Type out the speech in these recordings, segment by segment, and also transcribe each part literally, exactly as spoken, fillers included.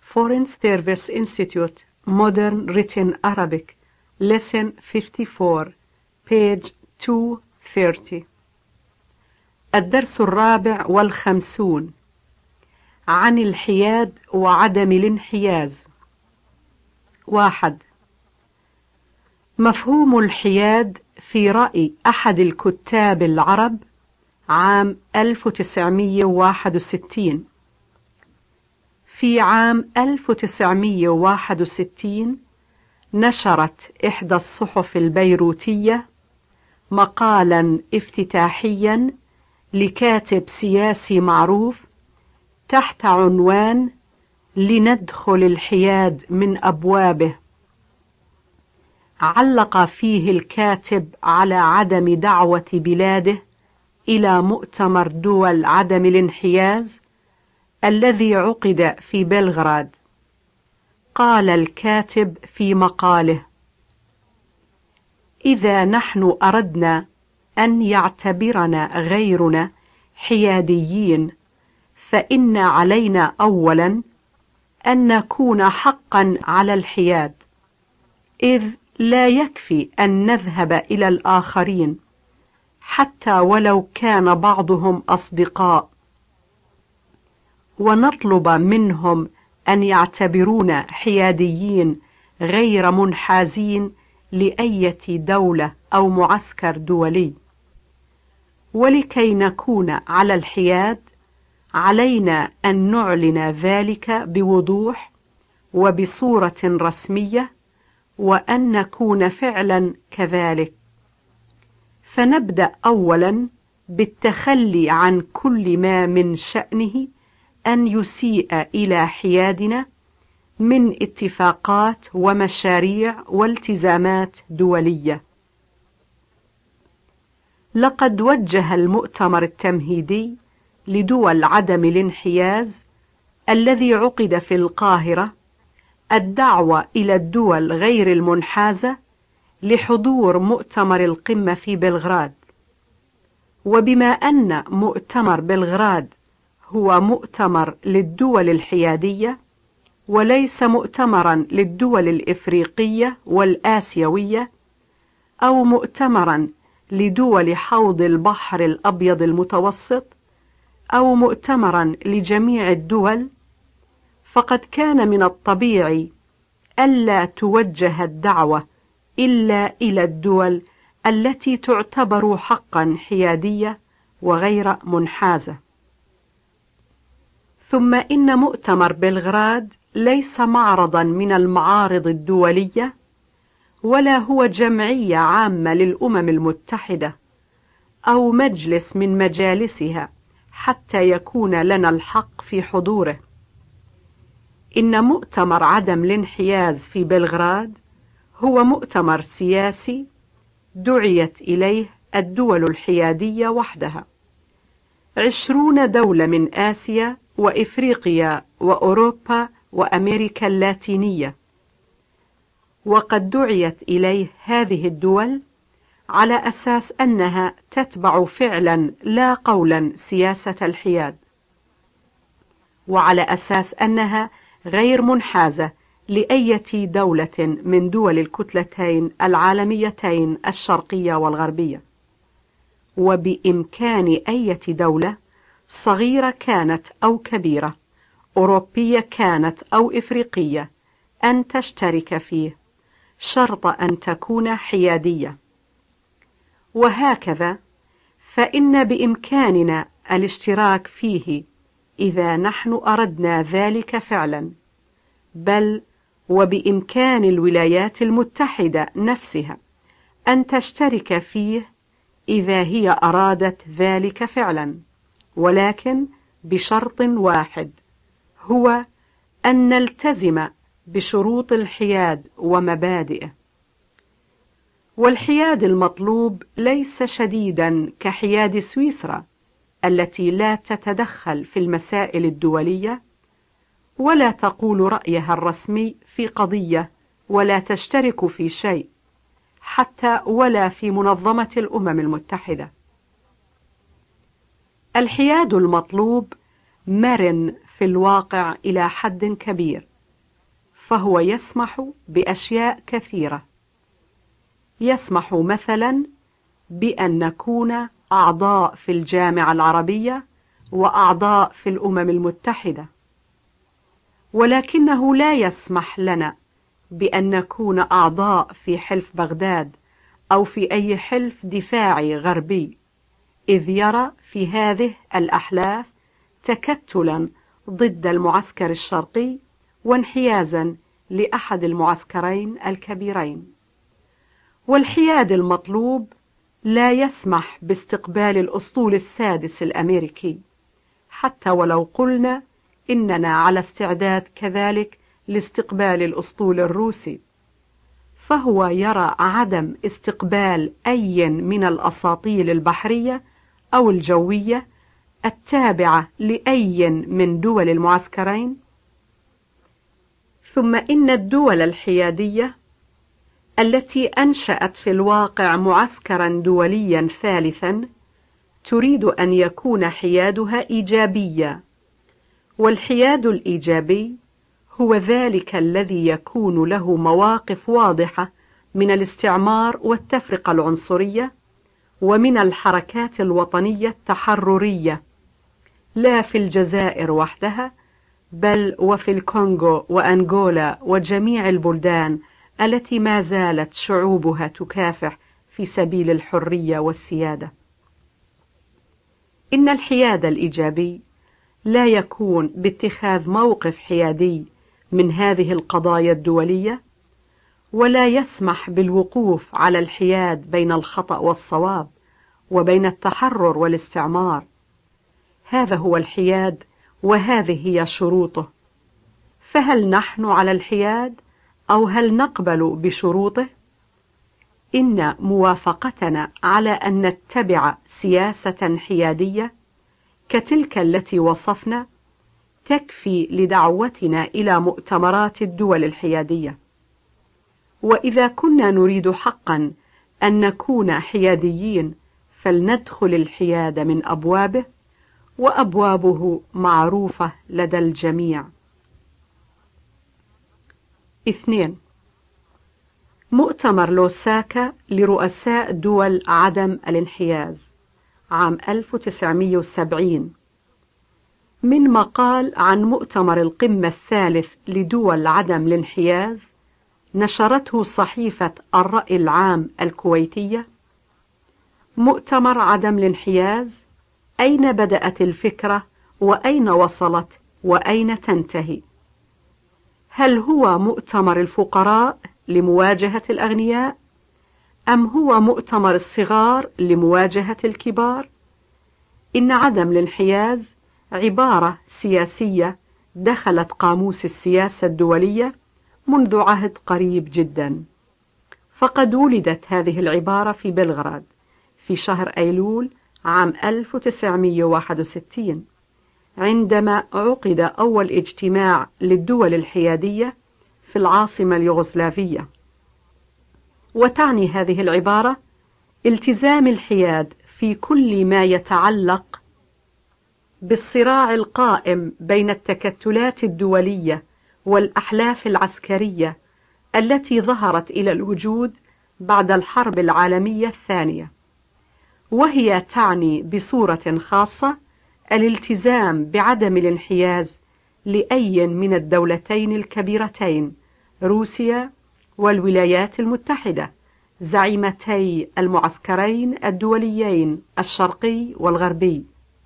Foreign Service Institute Modern Written Arabic Lesson fifty-four page two thirty. الدرس الرابع والخمسون عن الحياد وعدم الانحياز. واحد. مفهوم الحياد في رأي أحد الكتاب العرب عام ألف وتسعمئة وواحد وستين. في عام ألف وتسعمئة وواحد وستين نشرت إحدى الصحف البيروتية مقالا افتتاحيا لكاتب سياسي معروف تحت عنوان لندخل الحياد من أبوابه. علق فيه الكاتب على عدم دعوة بلاده إلى مؤتمر دول عدم الانحياز الذي عقد في بلغراد. قال الكاتب في مقاله: إذا نحن أردنا أن يعتبرنا غيرنا حياديين فإن علينا أولا أن نكون حقا على الحياد، إذ لا يكفي أن نذهب إلى الآخرين حتى ولو كان بعضهم أصدقاء ونطلب منهم أن يعتبرونا حياديين غير منحازين لأية دولة أو معسكر دولي. ولكي نكون على الحياد علينا أن نعلن ذلك بوضوح وبصورة رسمية، وأن نكون فعلا كذلك. فنبدأ أولا بالتخلي عن كل ما من شأنه أن يسيء إلى حيادنا من اتفاقات ومشاريع والتزامات دولية. لقد وجه المؤتمر التمهيدي لدول عدم الانحياز الذي عقد في القاهرة الدعوة إلى الدول غير المنحازة لحضور مؤتمر القمة في بلغراد. وبما أن مؤتمر بلغراد هو مؤتمر للدول الحيادية وليس مؤتمرا للدول الإفريقية والآسيوية أو مؤتمرا لدول حوض البحر الأبيض المتوسط أو مؤتمرا لجميع الدول، فقد كان من الطبيعي ألا توجه الدعوة إلا إلى الدول التي تعتبر حقا حيادية وغير منحازة. ثم إن مؤتمر بلغراد ليس معرضا من المعارض الدولية، ولا هو جمعية عامة للأمم المتحدة أو مجلس من مجالسها حتى يكون لنا الحق في حضوره. إن مؤتمر عدم الانحياز في بلغراد هو مؤتمر سياسي دعيت إليه الدول الحيادية وحدها، عشرون دولة من آسيا وإفريقيا وأوروبا وأمريكا اللاتينية. وقد دعيت إليه هذه الدول على أساس أنها تتبع فعلا لا قولا سياسة الحياد، وعلى أساس أنها غير منحازة لأية دولة من دول الكتلتين العالميتين الشرقية والغربية. وبإمكان أية دولة صغيرة كانت أو كبيرة، أوروبية كانت أو إفريقية، أن تشترك فيه شرط أن تكون حيادية. وهكذا فإن بإمكاننا الاشتراك فيه إذا نحن أردنا ذلك فعلا، بل وبإمكان الولايات المتحدة نفسها أن تشترك فيه إذا هي أرادت ذلك فعلا، ولكن بشرط واحد، هو أن نلتزم بشروط الحياد ومبادئه. والحياد المطلوب ليس شديدا كحياد سويسرا التي لا تتدخل في المسائل الدولية ولا تقول رأيها الرسمي في قضية ولا تشترك في شيء، حتى ولا في منظمة الأمم المتحدة. الحياد المطلوب مرن في الواقع إلى حد كبير، فهو يسمح بأشياء كثيرة. يسمح مثلا بأن نكون أعضاء في الجامعة العربية وأعضاء في الأمم المتحدة، ولكنه لا يسمح لنا بأن نكون أعضاء في حلف بغداد أو في أي حلف دفاعي غربي، إذ يرى في هذه الأحلاف تكتلا ضد المعسكر الشرقي وانحيازا لأحد المعسكرين الكبيرين. والحياد المطلوب لا يسمح باستقبال الأسطول السادس الأمريكي، حتى ولو قلنا إننا على استعداد كذلك لاستقبال الأسطول الروسي، فهو يرى عدم استقبال أي من الأساطيل البحرية أو الجوية التابعة لأي من دول المعسكرين. ثم إن الدول الحيادية التي أنشأت في الواقع معسكرا دوليا ثالثا تريد أن يكون حيادها إيجابيا، والحياد الإيجابي هو ذلك الذي يكون له مواقف واضحة من الاستعمار والتفرقة العنصرية ومن الحركات الوطنية التحررية، لا في الجزائر وحدها بل وفي الكونغو وأنغولا وجميع البلدان التي ما زالت شعوبها تكافح في سبيل الحرية والسيادة. إن الحياد الإيجابي لا يكون باتخاذ موقف حيادي من هذه القضايا الدولية، ولا يسمح بالوقوف على الحياد بين الخطأ والصواب وبين التحرر والاستعمار. هذا هو الحياد وهذه هي شروطه. فهل نحن على الحياد أو هل نقبل بشروطه؟ إن موافقتنا على أن نتبع سياسة حيادية كتلك التي وصفنا تكفي لدعوتنا إلى مؤتمرات الدول الحيادية. وإذا كنا نريد حقا أن نكون حياديين فلندخل الحياد من أبوابه، وأبوابه معروفة لدى الجميع. اثنين. مؤتمر لوساكا لرؤساء دول عدم الانحياز عام ألف وتسعمائة وسبعين. من مقال عن مؤتمر القمة الثالث لدول عدم الانحياز نشرته صحيفة الرأي العام الكويتية: مؤتمر عدم الانحياز، أين بدأت الفكرة وأين وصلت وأين تنتهي؟ هل هو مؤتمر الفقراء لمواجهة الأغنياء، أم هو مؤتمر الصغار لمواجهة الكبار؟ إن عدم الانحياز عبارة سياسية دخلت قاموس السياسة الدولية منذ عهد قريب جدا، فقد ولدت هذه العبارة في بلغراد في شهر أيلول عام ألف وتسعمائة وواحد وستين، عندما عقد أول اجتماع للدول الحيادية في العاصمة اليوغوسلافية. وتعني هذه العبارة التزام الحياد في كل ما يتعلق بالصراع القائم بين التكتلات الدولية والأحلاف العسكرية التي ظهرت إلى الوجود بعد الحرب العالمية الثانية، وهي تعني بصورة خاصة الالتزام بعدم الانحياز لأي من الدولتين الكبيرتين روسيا والولايات المتحدة، زعيمتي المعسكرين الدوليين الشرقي والغربي.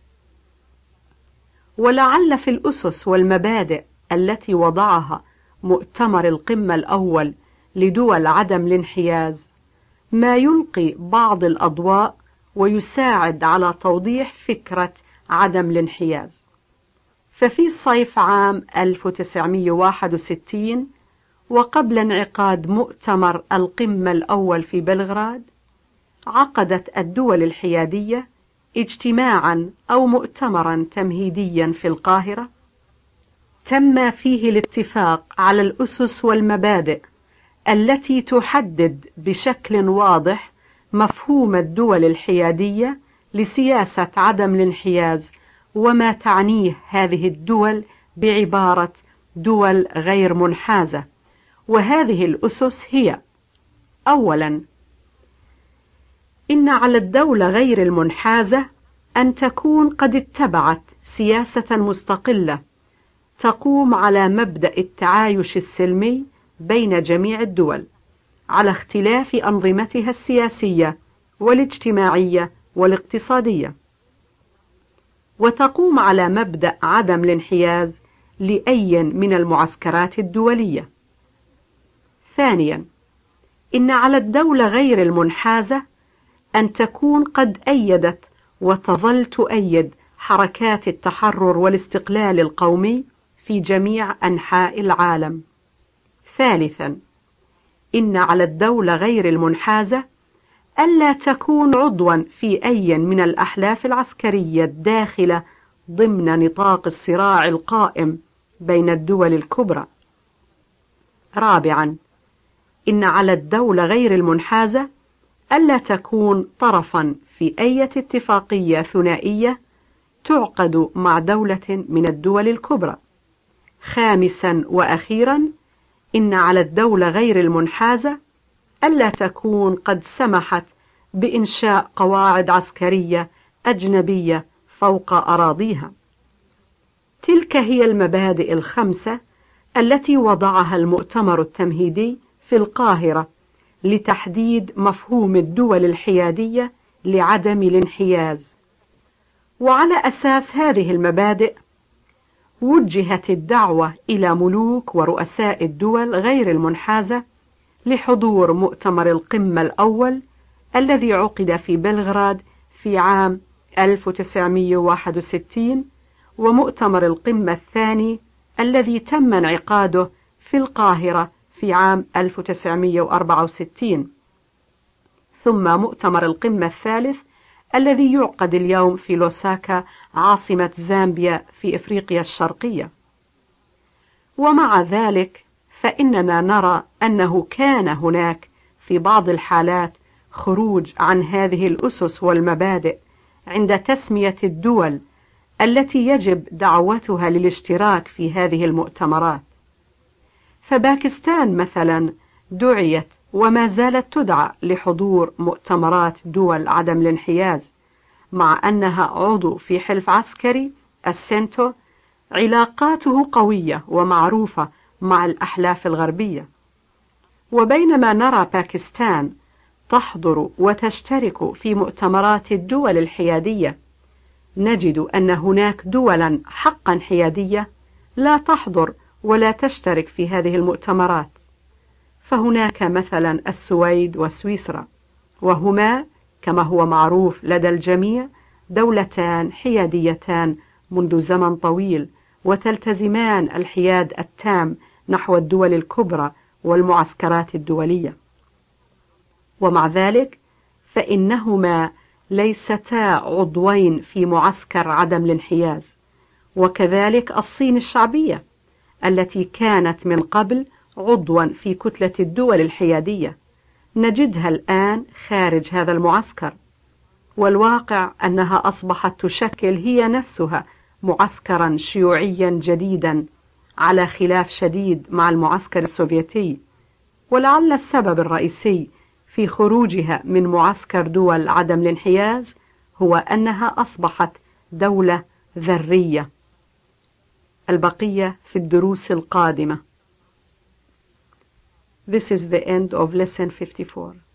ولعل في الأسس والمبادئ التي وضعها مؤتمر القمة الأول لدول عدم الانحياز ما يلقي بعض الأضواء ويساعد على توضيح فكرة عدم الانحياز. ففي صيف عام ألف وتسعمائة وواحد وستين وقبل انعقاد مؤتمر القمة الأول في بلغراد، عقدت الدول الحيادية اجتماعا أو مؤتمرا تمهيديا في القاهرة تم فيه الاتفاق على الأسس والمبادئ التي تحدد بشكل واضح مفهوم الدول الحيادية لسياسة عدم الانحياز وما تعنيه هذه الدول بعبارة دول غير منحازة، وهذه الأسس هي: أولا، إن على الدولة غير المنحازة أن تكون قد اتبعت سياسة مستقلة تقوم على مبدأ التعايش السلمي بين جميع الدول على اختلاف أنظمتها السياسية والاجتماعية والاقتصادية، وتقوم على مبدأ عدم الانحياز لأي من المعسكرات الدولية. ثانيا، إن على الدولة غير المنحازة أن تكون قد أيدت وتظل تؤيد حركات التحرر والاستقلال القومي في جميع أنحاء العالم. ثالثا، إن على الدولة غير المنحازة ألا تكون عضوا في أي من الأحلاف العسكرية الداخلة ضمن نطاق الصراع القائم بين الدول الكبرى. رابعا، إن على الدولة غير المنحازة ألا تكون طرفا في أي اتفاقية ثنائية تعقد مع دولة من الدول الكبرى. خامسا وأخيرا، إن على الدولة غير المنحازة ألا تكون قد سمحت بإنشاء قواعد عسكرية أجنبية فوق أراضيها. تلك هي المبادئ الخمسة التي وضعها المؤتمر التمهيدي في القاهرة لتحديد مفهوم الدول الحيادية لعدم الانحياز. وعلى أساس هذه المبادئ وجهت الدعوة إلى ملوك ورؤساء الدول غير المنحازة لحضور مؤتمر القمة الأول الذي عقد في بلغراد في عام ألف وتسعمائة وواحد وستين، ومؤتمر القمة الثاني الذي تم انعقاده في القاهرة في عام ألف وتسعمائة وأربعة وستين، ثم مؤتمر القمة الثالث الذي يعقد اليوم في لوساكا عاصمة زامبيا في إفريقيا الشرقية. ومع ذلك فإننا نرى أنه كان هناك في بعض الحالات خروج عن هذه الأسس والمبادئ عند تسمية الدول التي يجب دعوتها للاشتراك في هذه المؤتمرات. فباكستان مثلا دعيت وما زالت تدعى لحضور مؤتمرات دول عدم الانحياز، مع أنها عضو في حلف عسكري السنتو علاقاته قوية ومعروفة مع الأحلاف الغربية. وبينما نرى باكستان تحضر وتشترك في مؤتمرات الدول الحيادية، نجد أن هناك دولا حقا حيادية لا تحضر ولا تشترك في هذه المؤتمرات. فهناك مثلا السويد وسويسرا، وهما كما هو معروف لدى الجميع دولتان حياديتان منذ زمن طويل، وتلتزمان الحياد التام نحو الدول الكبرى والمعسكرات الدولية. ومع ذلك فإنهما ليستا عضوين في معسكر عدم الانحياز. وكذلك الصين الشعبية التي كانت من قبل عضوا في كتلة الدول الحيادية، نجدها الآن خارج هذا المعسكر، والواقع أنها أصبحت تشكل هي نفسها معسكرا شيوعيا جديدا على خلاف شديد مع المعسكر السوفيتي. ولعل السبب الرئيسي في خروجها من معسكر دول عدم الانحياز هو أنها أصبحت دولة ذرية. البقية في الدروس القادمة. This is the end of lesson fifty-four.